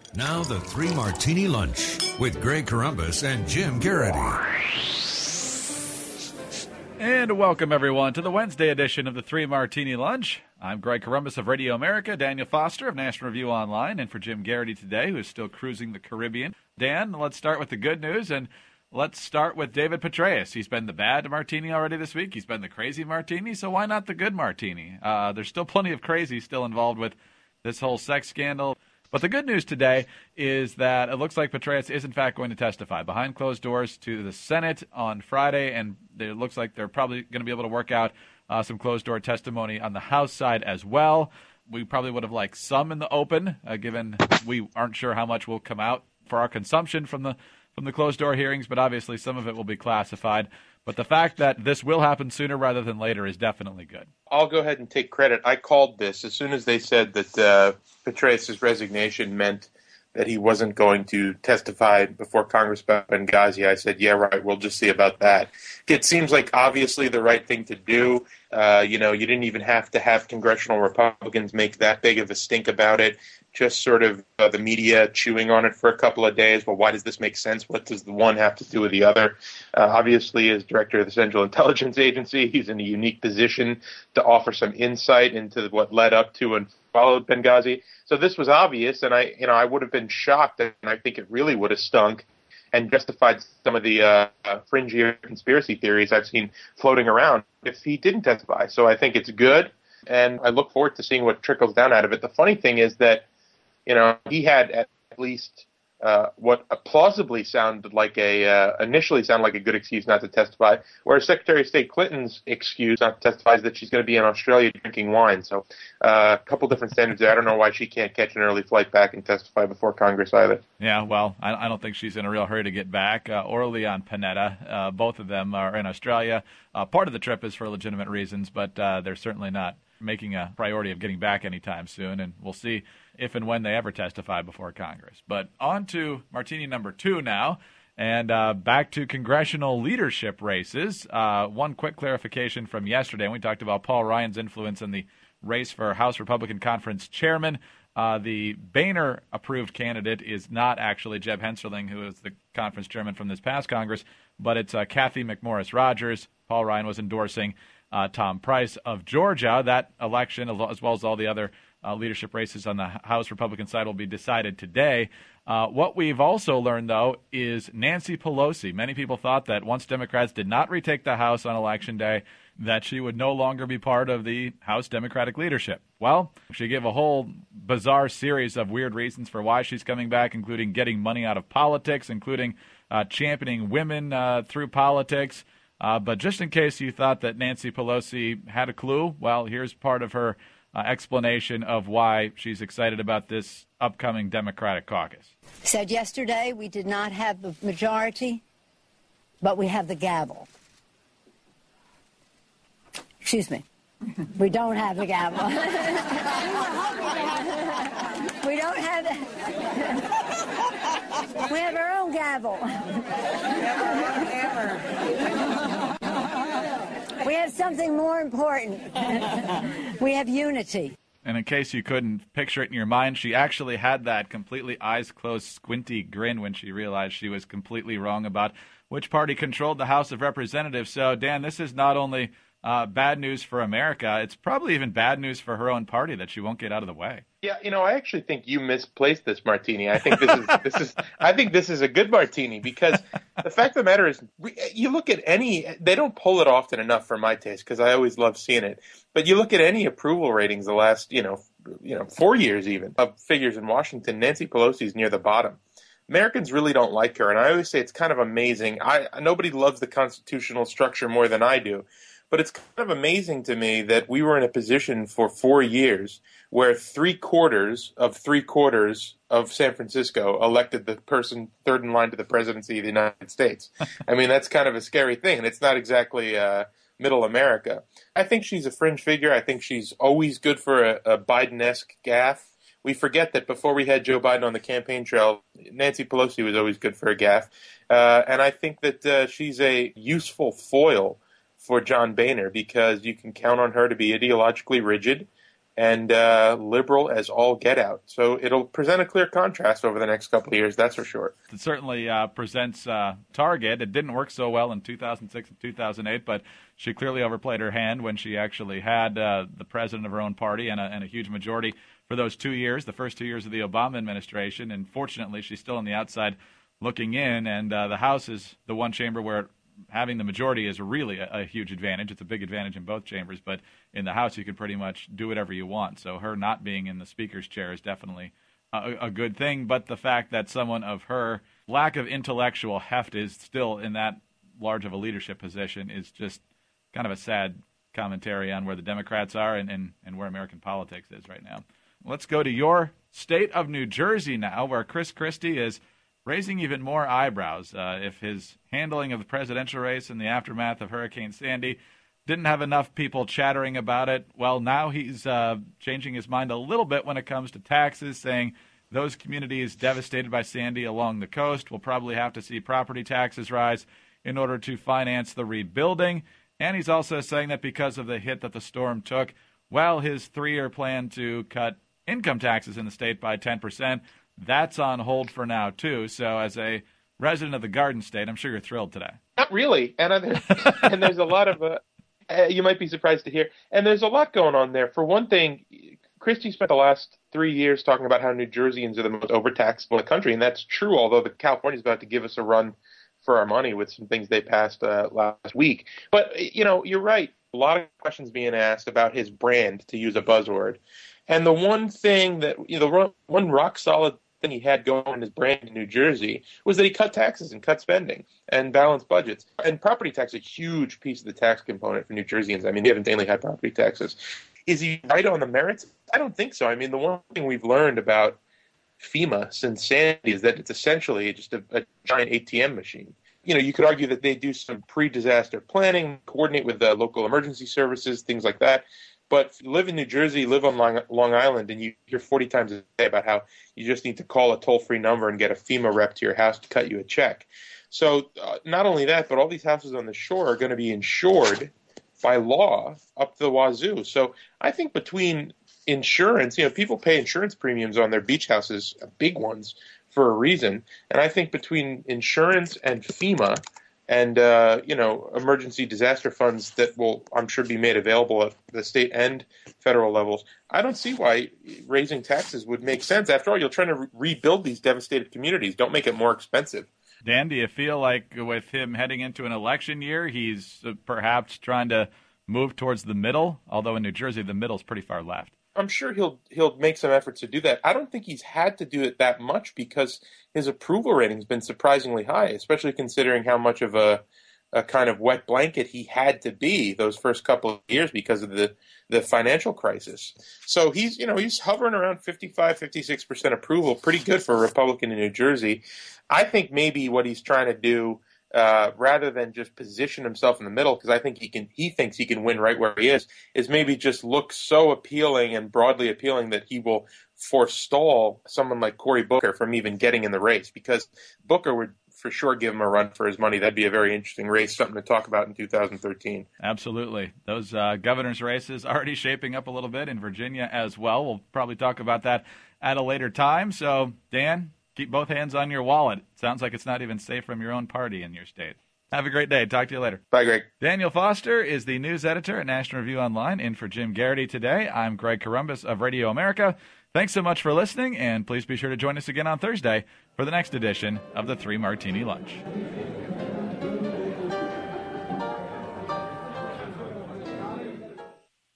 Now the Three Martini Lunch with Greg Corombos and Jim Garrity. And welcome, everyone, to the Wednesday edition of the Three Martini Lunch. I'm Greg Corombos of Radio America, Daniel Foster of National Review Online, and for Jim Garrity today, who is still cruising the Caribbean. Dan, let's start with the good news, and let's start with David Petraeus. He's been the bad martini already this week. He's been the crazy martini, so why not the good martini? There's still plenty of crazy still involved with this whole sex scandal. But the good news today is that it looks like Petraeus is, in fact, going to testify behind closed doors to the Senate on Friday, and it looks like they're probably going to be able to work out some closed-door testimony on the House side as well. We probably would have liked some in the open, given we aren't sure how much will come out for our consumption from the closed-door hearings, but obviously some of it will be classified. But the fact that this will happen sooner rather than later is definitely good. I'll go ahead and take credit. I called this as soon as they said that Petraeus' resignation meant that he wasn't going to testify before Congress about Benghazi. I said, yeah, right, we'll just see about that. It seems like obviously the right thing to do. You didn't even have to have congressional Republicans make that big of a stink about it. Just sort of the media chewing on it for a couple of days. Well, why does this make sense? What does the one have to do with the other? Obviously, as director of the Central Intelligence Agency, he's in a unique position to offer some insight into what led up to and followed Benghazi. So this was obvious, and I would have been shocked, and I think it really would have stunk and justified some of the fringier conspiracy theories I've seen floating around if he didn't testify. So I think it's good, and I look forward to seeing what trickles down out of it. The funny thing is that he had at least what plausibly sounded like initially sounded like a good excuse not to testify, whereas Secretary of State Clinton's excuse not to testify is that she's going to be in Australia drinking wine. So a couple different standards there. I don't know why she can't catch an early flight back and testify before Congress either. Yeah, well, I don't think she's in a real hurry to get back. Or Leon Panetta, both of them are in Australia. Part of the trip is for legitimate reasons, but they're certainly not making a priority of getting back anytime soon, and we'll see if and when they ever testify before Congress. But on to Martini number 2 now, and back to congressional leadership races. One quick clarification from yesterday, when we talked about Paul Ryan's influence in the race for House Republican Conference chairman. The Boehner-approved candidate is not actually Jeb Hensarling, who is the conference chairman from this past Congress, but it's Kathy McMorris Rodgers. Paul Ryan was endorsing Tom Price of Georgia. That election, as well as all the other leadership races on the House Republican side, will be decided today. What we've also learned, though, is Nancy Pelosi. Many people thought that once Democrats did not retake the House on Election Day, that she would no longer be part of the House Democratic leadership. Well, she gave a whole bizarre series of weird reasons for why she's coming back, including getting money out of politics, including championing women through politics. But just in case you thought that Nancy Pelosi had a clue, well, here's part of her explanation of why she's excited about this upcoming Democratic caucus. Said yesterday we did not have the majority, but we have the gavel. Excuse me. We don't have the gavel. We don't have the... We have our own gavel. We have something more important. We have unity. And in case you couldn't picture it in your mind, she actually had that completely eyes-closed, squinty grin when she realized she was completely wrong about which party controlled the House of Representatives. So, Dan, this is not only bad news for America, it's probably even bad news for her own party that she won't get out of the way. Yeah, I actually think you misplaced this martini. I think this is a good martini, because the fact of the matter is, you look at they don't pull it often enough for my taste, because I always love seeing it. But you look at any approval ratings the last 4 years even of figures in Washington, Nancy Pelosi's near the bottom. Americans really don't like her, and I always say it's kind of amazing. Nobody loves the constitutional structure more than I do. But it's kind of amazing to me that we were in a position for 4 years where 3/4 of San Francisco elected the person third in line to the presidency of the United States. I mean, that's kind of a scary thing, and it's not exactly middle America. I think she's a fringe figure. I think she's always good for a Biden-esque gaffe. We forget that before we had Joe Biden on the campaign trail, Nancy Pelosi was always good for a gaffe. And I think that she's a useful foil for John Boehner, because you can count on her to be ideologically rigid and liberal as all get out. So it'll present a clear contrast over the next couple of years, that's for sure. It certainly presents Target. It didn't work so well in 2006 and 2008, but she clearly overplayed her hand when she actually had the president of her own party and a huge majority for those 2 years, the first 2 years of the Obama administration. And fortunately, she's still on the outside looking in, and the House is the one chamber where having the majority is really a huge advantage. It's a big advantage in both chambers, but in the House you can pretty much do whatever you want. So her not being in the Speaker's chair is definitely a good thing, but the fact that someone of her lack of intellectual heft is still in that large of a leadership position is just kind of a sad commentary on where the Democrats are and where American politics is right now. Let's go to your state of New Jersey now, where Chris Christie is raising even more eyebrows. If his handling of the presidential race in the aftermath of Hurricane Sandy didn't have enough people chattering about it, well, now he's changing his mind a little bit when it comes to taxes, saying those communities devastated by Sandy along the coast will probably have to see property taxes rise in order to finance the rebuilding. And he's also saying that because of the hit that the storm took, well, his 3-year plan to cut income taxes in the state by 10%, that's on hold for now, too. So as a resident of the Garden State, I'm sure you're thrilled today. Not really. And there's a lot of, you might be surprised to hear, and there's a lot going on there. For one thing, Christie spent the last 3 years talking about how New Jerseyans are the most overtaxed in the country, and that's true, although California's about to give us a run for our money with some things they passed last week. But, you're right. A lot of questions being asked about his brand, to use a buzzword. And the one thing that, one rock-solid thing he had going on his brand in New Jersey was that he cut taxes and cut spending and balanced budgets. And property tax is a huge piece of the tax component for New Jerseyans. I mean, they have insanely high property taxes. Is he right on the merits? I don't think so. I mean, the one thing we've learned about FEMA since Sandy is that it's essentially just a giant ATM machine. You could argue that they do some pre-disaster planning, coordinate with the local emergency services, things like that. But if you live in New Jersey, live on Long Island, and you hear 40 times a day about how you just need to call a toll-free number and get a FEMA rep to your house to cut you a check. So not only that, but all these houses on the shore are going to be insured by law up to the wazoo. So I think between insurance, people pay insurance premiums on their beach houses, big ones, for a reason. And I think between insurance and FEMA and, emergency disaster funds that will, I'm sure, be made available at the state and federal levels, I don't see why raising taxes would make sense. After all, you're trying to rebuild these devastated communities. Don't make it more expensive. Dan, do you feel like with him heading into an election year, he's perhaps trying to move towards the middle? Although in New Jersey, the middle's pretty far left. I'm sure he'll make some efforts to do that. I don't think he's had to do it that much because his approval rating's been surprisingly high, especially considering how much of a kind of wet blanket he had to be those first couple of years because of the financial crisis. So he's hovering around 55-56% approval, pretty good for a Republican in New Jersey. I think maybe what he's trying to do, rather than just position himself in the middle, because I think he thinks he can win right where he is maybe just look so appealing and broadly appealing that he will forestall someone like Cory Booker from even getting in the race, because Booker would for sure give him a run for his money. That'd be a very interesting race, something to talk about in 2013. Absolutely. Those governor's races already shaping up a little bit in Virginia as well. We'll probably talk about that at a later time. So, Dan, keep both hands on your wallet. Sounds like it's not even safe from your own party in your state. Have a great day. Talk to you later. Bye, Greg. Daniel Foster is the news editor at National Review Online, in for Jim Garrity today. I'm Greg Corombos of Radio America. Thanks so much for listening, and please be sure to join us again on Thursday for the next edition of the Three Martini Lunch.